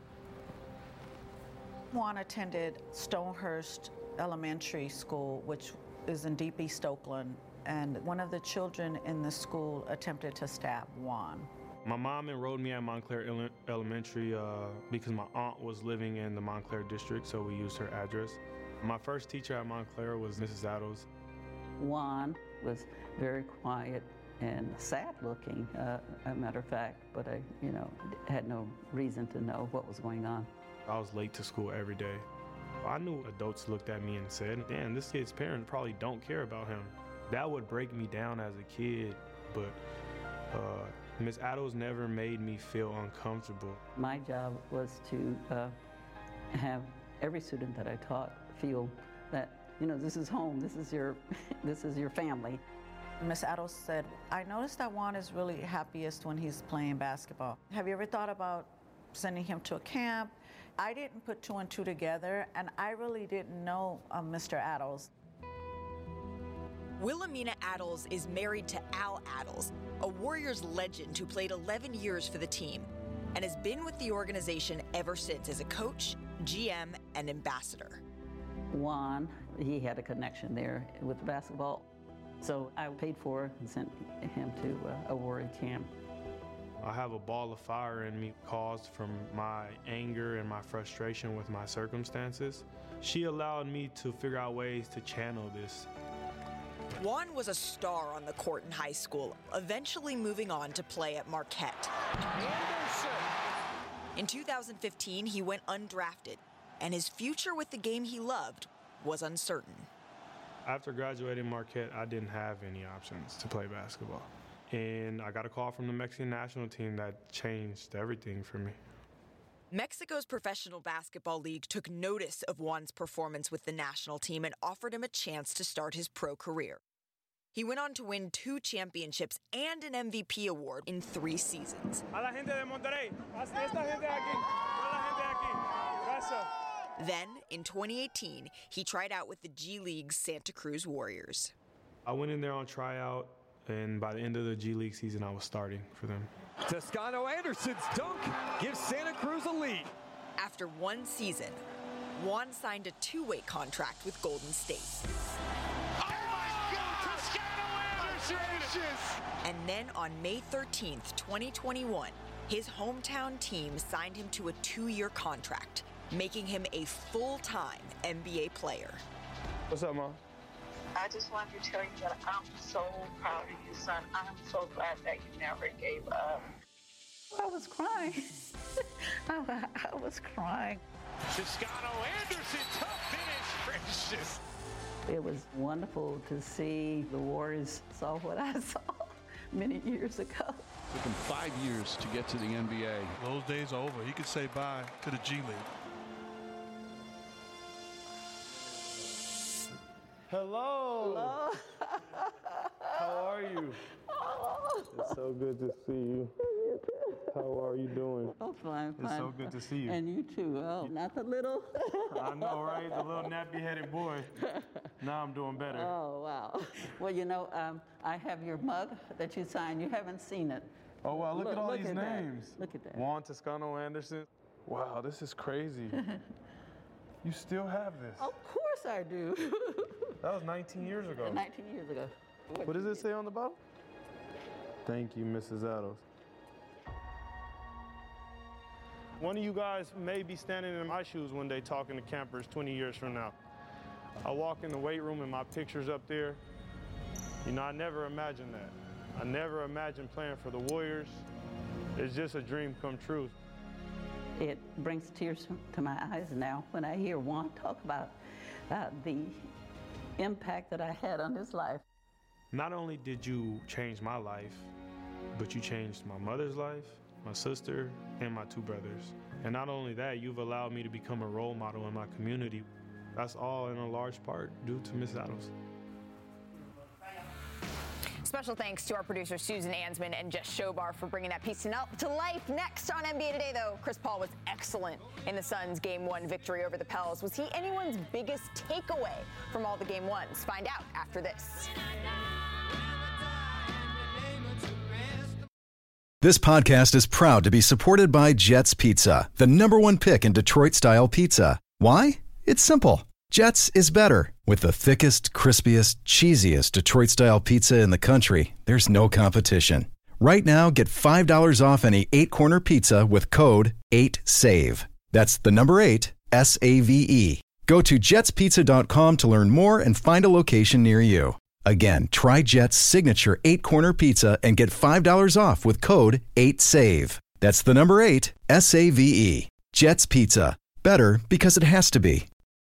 D: Juan attended Stonehurst Elementary School, which is in deep East Oakland, and one of the children in the school attempted to stab Juan.
T: My mom enrolled me at Montclair Ele- Elementary uh, because my aunt was living in the Montclair district, so we used her address. My first teacher at Montclair was Missus Addles.
H: Juan was very quiet and sad looking, uh, a matter of fact, but I, you know, had no reason to know what was going on.
T: I was late to school every day. I knew adults looked at me and said, damn, this kid's parents probably don't care about him. That would break me down as a kid, but uh, Miss Addles never made me feel uncomfortable.
H: My job was to uh, have every student that I taught feel that, you know, this is home, this is your, this is your family.
D: Miss Addles said, I noticed that Juan is really happiest when he's playing basketball. Have you ever thought about sending him to a camp? I didn't put two and two together, and I really didn't know uh, Mister Addles.
V: Wilhelmina Addles is married to Al Addles, a Warriors legend who played eleven years for the team and has been with the organization ever since as a coach, G M, and ambassador.
H: Juan, he had a connection there with basketball. So I paid for and sent him to uh, a Warrior camp.
T: I have a ball of fire in me caused from my anger and my frustration with my circumstances. She allowed me to figure out ways to channel this.
V: Juan was a star on the court in high school, eventually moving on to play at Marquette. Anderson. In two thousand fifteen, he went undrafted, and his future with the game he loved was uncertain.
T: After graduating Marquette, I didn't have any options to play basketball. And I got a call from the Mexican national team that changed everything for me.
V: Mexico's Professional Basketball League took notice of Juan's performance with the national team and offered him a chance to start his pro career. He went on to win two championships and an M V P award in three seasons.
T: A la gente de Monterrey. Esta gente aquí. A la gente aquí. Gracias.
V: Then, in twenty eighteen, he tried out with the G League's Santa Cruz Warriors.
T: I went in there on tryout, and by the end of the G League season, I was starting for them.
W: Toscano Anderson's dunk gives Santa Cruz a lead.
V: After one season, Juan signed a two-way contract with Golden State.
C: Oh my God! Toscano Anderson!
V: And then on May thirteenth, twenty twenty-one, his hometown team signed him to a two-year contract, making him a full-time N B A player.
T: What's up, Mom?
X: I just wanted to tell you that I'm so proud of you, son. I'm so glad that you never gave up.
H: I was crying. I, I was crying.
R: Toscano Anderson, tough finish, Precious.
H: It was wonderful to see the Warriors saw what I saw many years ago.
Y: It took him five years to get to the N B A.
Z: Those days are over. He could say bye to the G League.
T: Hello.
H: Hello.
T: How are you? It's so good to see you. How are you doing?
H: Oh, fine, fine.
T: It's so good to see you.
H: And you too. Oh, not the little.
T: I know, right? The little nappy-headed boy. Now I'm doing better.
H: Oh, wow. Well, you know, um, I have your mug that you signed. You haven't seen it.
T: Oh, wow. Look, look at all look these
H: at
T: names.
H: That. Look at that.
T: Juan Toscano Anderson. Wow, this is crazy. You still have this?
H: Of course I do.
T: That was nineteen years ago.
H: nineteen years ago.
T: What, what does it say on the bottom? Thank you, Missus Addles. One of you guys may be standing in my shoes one day talking to campers twenty years from now. I walk in the weight room and my picture's up there. You know, I never imagined that. I never imagined playing for the Warriors. It's just a dream come true.
H: It brings tears to my eyes now when I hear Juan talk about uh, the impact that I had on his life.
T: Not only did you change my life, but you changed my mother's life, my sister, and my two brothers. And not only that, you've allowed me to become a role model in my community. That's all in a large part due to Miss Addles.
E: Special thanks to our producer Susan Ansman and Jess Shobar for bringing that piece to life. Next on N B A Today, though, Chris Paul was excellent in the Suns' Game One victory over the Pels. Was he anyone's biggest takeaway from all the Game Ones? Find out after this.
Q: This podcast is proud to be supported by Jets Pizza, the number one pick in Detroit-style pizza. Why? It's simple. Jets is better. With the thickest, crispiest, cheesiest Detroit-style pizza in the country, there's no competition. Right now, get five dollars off any eight-corner pizza with code eight save. That's the number eight, S A V E. Go to jets pizza dot com to learn more and find a location near you. Again, try Jet's signature eight-corner pizza and get five dollars off with code eight save. That's the number eight, S A V E. Jet's Pizza. Better because it has to be.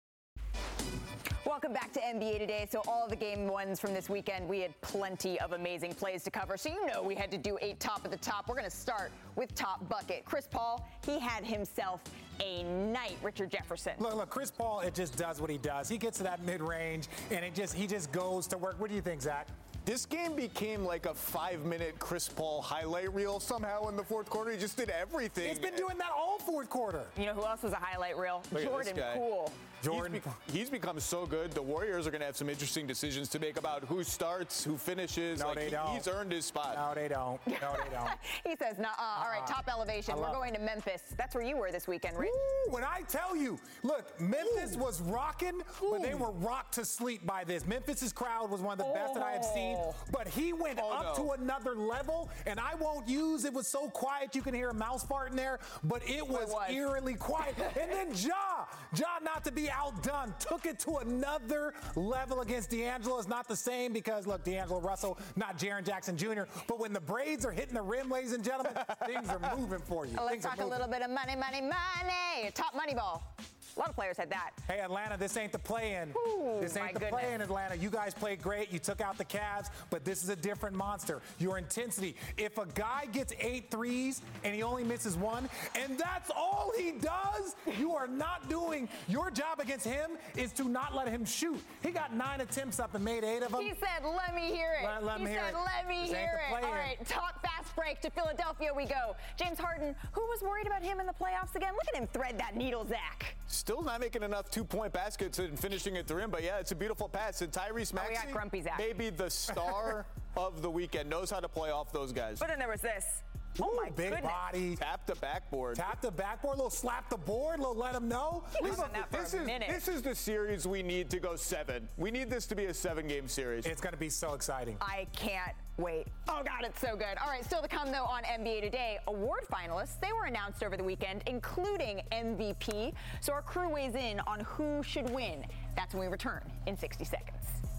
E: Welcome back to N B A Today. So all the Game Ones from this weekend, we had plenty of amazing plays to cover. So you know we had to do a top of the top. We're going to start with top bucket. Chris Paul, he had himself a night. Richard Jefferson.
L: Look, look, Chris Paul, it just does what he does. He gets to that mid-range, and it just he just goes to work. What do you think, Zach?
F: This game became like a five-minute Chris Paul highlight reel somehow in the fourth quarter. He just did everything.
L: He's been doing that all fourth quarter.
E: You know who else was a highlight reel?
F: Look
E: Jordan Poole.
F: Jordan, he's, be- he's become so good. The Warriors are going to have some interesting decisions to make about who starts, who finishes.
L: No,
F: like,
L: they
F: he,
L: don't.
F: He's earned his spot.
L: No, they don't. No, they don't.
E: He says, nah, uh, all right, top elevation. We're going to Memphis. That's where you were this weekend, Rich.
L: Ooh, when I tell you, look, Memphis Ooh. was rocking, but they were rocked to sleep by this. Memphis's crowd was one of the oh. best that I have seen, but he went oh, up no. to another level, and I won't use, it was so quiet you can hear a mouse fart in there, but it was, it was. eerily quiet. And then Ja, Ja, not to be outdone, took it to another level against D'Angelo. It's not the same because, look, D'Angelo Russell, not Jaren Jackson Junior, but when the braids are hitting the rim, ladies and gentlemen, things are moving for you.
E: Let's
L: things
E: talk a little bit of money, money, money. Top money ball. A lot of players had that.
L: Hey, Atlanta, this ain't the play-in.
E: Ooh,
L: this ain't the
E: goodness.
L: play-in, Atlanta. You guys played great. You took out the Cavs, but this is a different monster. Your intensity. If a guy gets eight threes and he only misses one, and that's all he does, you are not doing. Your job against him is to not let him shoot. He got nine attempts up and made eight of them.
E: He said, let me hear it.
L: Let, let
E: he
L: me hear
E: said,
L: it.
E: let me
L: this
E: hear it. All right, top fast break to Philadelphia we go. James Harden, who was worried about him in the playoffs again? Look at him thread that needle, Zach.
F: Still not making enough two-point baskets and finishing at the rim, but yeah, it's a beautiful pass. And Tyrese Maxey,
E: oh, we got grumpy Zach.
F: maybe the star of the weekend, knows how to play off those guys.
E: But then there was this. Oh
L: Ooh,
E: my
L: big
E: goodness.
L: body.
F: Tap the backboard.
L: Tap the backboard, little slap the board, little let him know.
E: He was on that for
F: this
E: a
F: is,
E: minute.
F: This is the series we need to go seven. We need this to be a seven-game series.
L: It's going to be so exciting.
E: I can't wait. Oh, God, it's so good. All right, still to come, though, on N B A Today, award finalists, they were announced over the weekend, including M V P. So our crew weighs in on who should win. That's when we return in sixty seconds.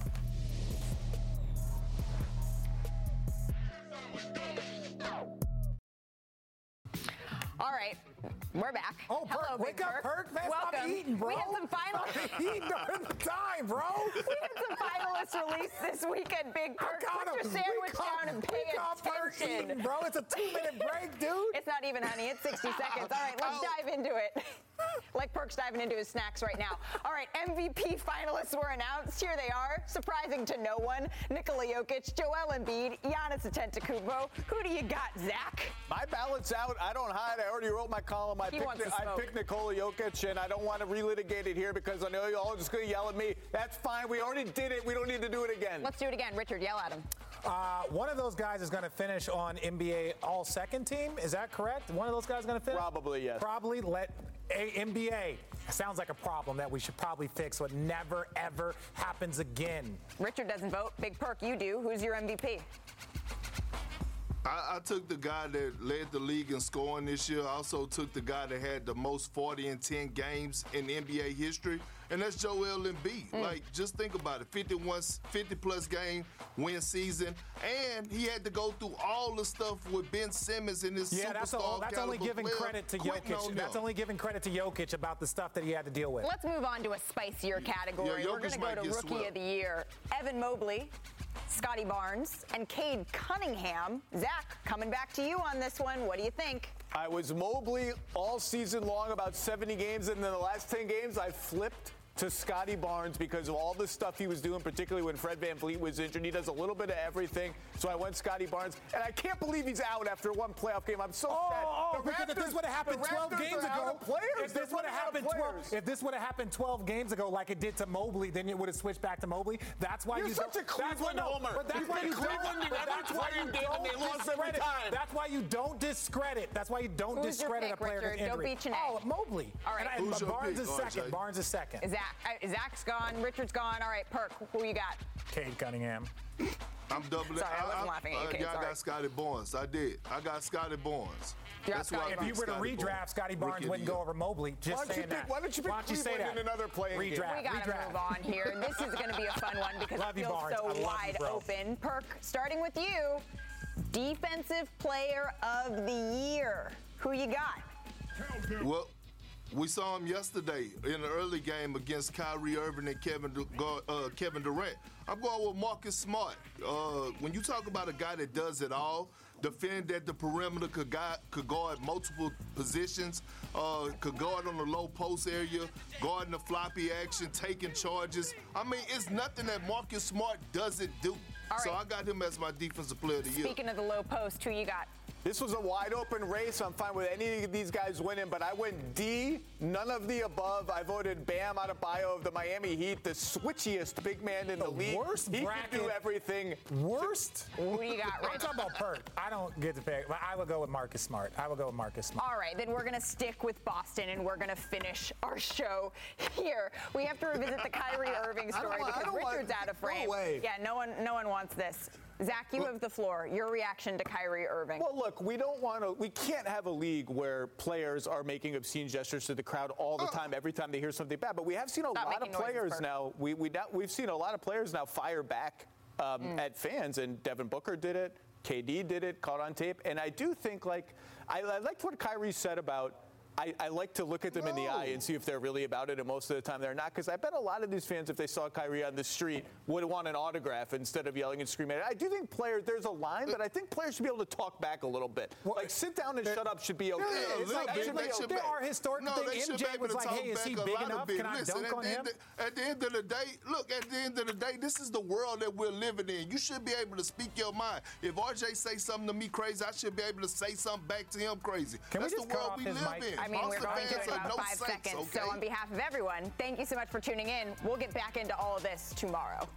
E: All right, we're back.
L: Oh, Perk,
E: hello,
L: wake
E: Big
L: up, Perk. Man,
E: Welcome.
L: Stop eating, bro.
E: We had some finalists.
L: Eating during the time, bro.
E: We had some finalists released this weekend. Big Perk, put your sandwich down and pay attention.
L: Eating, bro. It's a two-minute break, dude.
E: It's not even, honey. It's sixty seconds. All right, let's dive into it. Like Perk's diving into his snacks right now. All right, M V P finalists were announced. Here they are. Surprising to no one. Nikola Jokic, Joel Embiid, Giannis Antetokounmpo. Who do you got, Zach?
F: My ballot's out. I don't hide. I already wrote my column. I
E: he
F: picked,
E: wants to
F: I picked Nikola Jokic, and I don't want to relitigate it here because I know you all are just going to yell at me. That's fine. We already did it. We don't need to do it again.
E: Let's do it again. Richard, yell at him.
L: Uh, one of those guys is going to finish on N B A All-Second Team. Is that correct? One of those guys is going to finish?
F: Probably, yes.
L: Probably. Let a N B A. Sounds like a problem that we should probably fix so it never, ever happens again.
E: Richard doesn't vote. Big Perk, you do. Who's your M V P?
A: I, I took the guy that led the league in scoring this year. I also took the guy that had the most forty and ten games in N B A history, and that's Joel Embiid. Mm. Like, just think about it, fifty-one, fifty-plus game win season, and he had to go through all the stuff with Ben Simmons in his
L: yeah, that's,
A: superstar
L: a, that's only giving
A: player.
L: credit to Jokic. That's only giving credit to Jokic about the stuff that he had to deal with.
E: Let's move on to a spicier category.
A: Yeah,
E: We're going to go to Rookie
A: swept.
E: of the Year. Evan Mobley, Scotty Barnes, and Cade Cunningham. Zach, coming back to you on this one. What do you think?
F: I was Mobley all season long, about seventy games, and then the last ten games I flipped to Scotty Barnes because of all the stuff he was doing, particularly when Fred VanVleet was injured. He does a little bit of everything. So I went Scotty Barnes. And I can't believe he's out after one playoff game. I'm so
L: oh,
F: sad.
L: Oh,
F: the
L: because
F: Raptors,
L: if this would have happened twelve games ago, if this would have happened twelve, if this would have happened twelve games ago, like it did to Mobley, then it would have switched back to Mobley. That's why
F: You're
L: you
F: such
L: don't,
F: a Cleveland
L: that's why,
F: homer.
L: But that's
F: You've
L: why
F: been
L: you
F: Cleveland
L: don't.
F: in every
L: That's why you
F: game and they
L: don't
F: lost every
L: discredit.
F: time.
L: That's why you don't discredit. That's why you don't
E: Who's your
L: discredit
E: pick,
L: a player
E: Richard?
L: that's injury.
E: Don't be Chiney.
L: Oh, Mobley.
E: All right.
L: And,
A: Who's
L: and
A: your
L: Barnes
A: pick,
L: is second.
A: R J?
L: Barnes is second.
E: Zach, uh, Zach's gone. Richard's gone. All right, Perk, who you got?
L: Cade Cunningham.
A: I'm doubling.
E: Sorry, I wasn't
A: I,
E: laughing at you,
A: uh,
E: Cade,
A: Y'all
E: sorry.
A: got Scotty Barnes. I did. I got Scotty Barnes. That's why I
L: if
A: picked
L: you were to
A: Scotty
L: redraft,
A: Barnes.
L: Scotty Barnes
A: Rookie of
L: wouldn't
A: the
L: go
A: year.
L: over Mobley. Just
F: Why don't you
L: saying
F: pick-
L: that.
F: why don't you pick
L: Why don't you say
F: Cleveland
L: that?
F: in another playing game?
L: redraft.
E: We got to
L: redraft.
E: move on here. This is going to be a fun one because
L: Love
E: it
L: you,
E: feels
L: Barnes.
E: so
L: I love you,
E: wide
L: bro.
E: open. Perk, starting with you, Defensive Player of the Year. Who you got?
A: Well, we saw him yesterday in the early game against Kyrie Irving and Kevin Du- uh, Kevin Durant. I'm going with Marcus Smart. Uh, when you talk about a guy that does it all, defend at the perimeter, could guard, could guard multiple positions, uh, could guard on the low post area, guarding the floppy action, taking charges. I mean, it's nothing that Marcus Smart doesn't do.
E: All
A: So
E: right.
A: I got him as my defensive player of the year.
E: Speaking of the low post, who you got?
F: This was a wide open race. I'm fine with any of these guys winning, but I went D, none of the above. I voted Bam Adebayo of the Miami Heat, the switchiest big man in the,
L: The
F: league.
L: worst
F: he
L: bracket.
F: can do everything.
L: Worst?
E: Who you got,
L: I'm
E: Rich?
L: talking about Perk. I don't get to pick, but I would go with Marcus Smart. I would go with Marcus Smart.
E: All right, then we're going to stick with Boston, and we're going to finish our show here. We have to revisit the Kyrie Irving
F: I don't
E: story
F: want- I
E: because
F: don't want-
E: Richard's out of
F: go
E: frame.
F: away.
E: Yeah, no one, no one wants this. Zach, you have the floor. Your reaction to Kyrie Irving.
F: Well, look, we don't want to. We can't have a league where players are making obscene gestures to the crowd all the time, every time they hear something bad. But we have seen a
E: Stop
F: lot of
E: making noises,
F: players
E: Perk.
F: now. We we now, we've seen a lot of players now fire back um,
E: Mm.
F: at fans, and Devin Booker did it. K D did it, caught on tape. And I do think, like, I, I liked what Kyrie said about. I, I like to look at them in the eye and see if they're really about it, and most of the time they're not. Because I bet a lot of these fans, if they saw Kyrie on the street, would want an autograph instead of yelling and screaming. I do think players, there's a line, but I think players should be able to talk back a little bit. Like, sit down and shut up should be okay.
A: Yeah, a
F: It's
A: little
F: like,
A: bit.
F: should be
A: They should
F: okay.
A: be-
L: There are historic
A: No,
L: things.
A: they should
L: M
A: be
L: J
A: able
L: was
A: to
L: like,
A: talk
L: hey, is he
A: back a
L: big
A: lot of
L: enough?
A: bit.
L: Can I
A: Listen,
L: dunk
A: at
L: on
A: the
L: him?
A: end of- At the end of the day, look, at the end of the day, this is the world that we're living in. You should be able to speak your mind. If R J say something to me crazy, I should be able to say something back to him crazy.
L: Can we
A: That's
L: just
A: the
L: cut
A: world
L: off
A: we
L: his
A: live
L: mic?
A: in.
E: I mean, we're
A: Boston
E: going to
A: fans
E: in
A: are
E: about
A: no
E: five
A: saints,
E: seconds.
A: okay?
E: So on behalf of everyone, thank you so much for tuning in. We'll get back into all of this tomorrow.